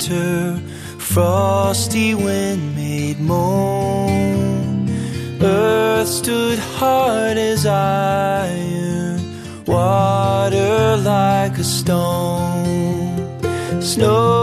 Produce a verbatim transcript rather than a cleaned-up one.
winter, frosty wind made moan. Earth stood hard as iron, water like a stone. Snow